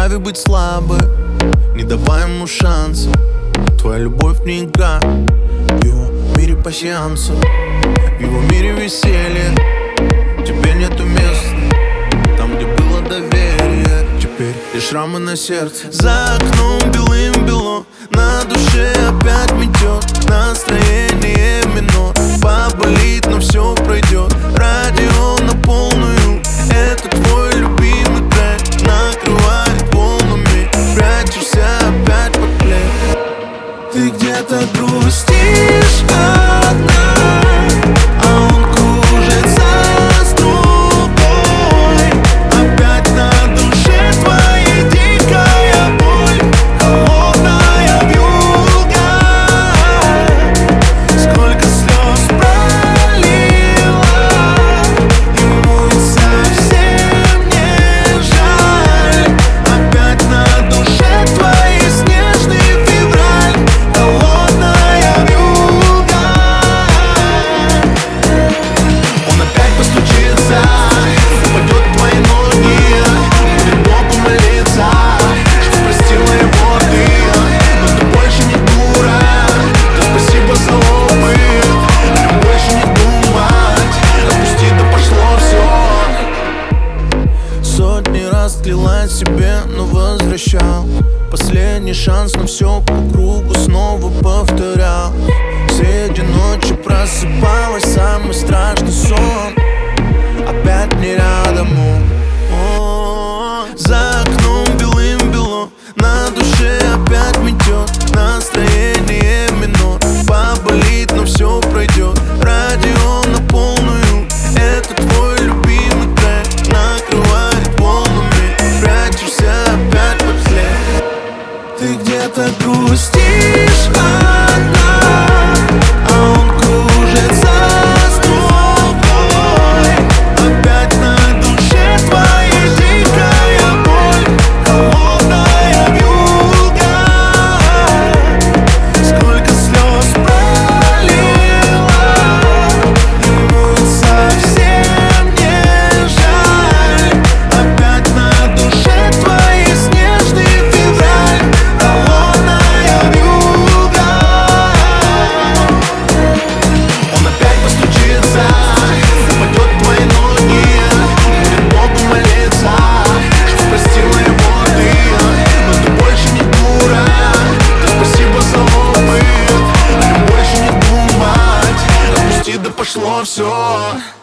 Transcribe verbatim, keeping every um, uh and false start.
вправе быть слабой, не давай ему шанса. Твоя любовь не игра, в его мире пассианса, в его мире веселье. Тебе нету места там, где было доверие. Теперь лишь шрамы на сердце. За окном белым-бело, на душе опять метет. Настроение минор, поболит, но все пройдет. Радио на полную, это твой любимый трек. Накрывает волнами, прячешься опять под плед. Ты где-то грустишь одна, а он кружится с другой. Опять на душе твоя дикая боль, холодная вьюга. Сколько слез пролила, ему и совсем не жаль. Опять на душе твоей снежный февраль, холодная вьюга. Он опять постучится, упадет в твои ноги, будет Богу молиться, что простила его ты. Но ты больше не дура, да спасибо за опыт. Любим больше не думать, отпусти, да пошло все. Сотни раз клялась себе, но возвращал. Последний шанс, но все по кругу снова повторял. Среди ночи просыпалась, самый страшный сон опять не рядом он. О, за окном белым-бело, на душе опять метет. Настроение минор, поболит, но все пройдет. Радио на полную, это твой любимый трек. Накрывает волнами, прячешься опять под след. Ты где-то грустишь одна, а он кружится с другой. Опять на душе твоя дикая боль, холодная вьюга. Сколько слез пролила, ему совсем не жаль. Опять на душе твоей снежный февраль, холодная вьюга. Он опять постучится, упадет в твои ноги, будет Богу молиться, что простила его ты. Но ты больше не дура, да спасибо за опыт. Любим больше не думать, отпусти, да пошло все.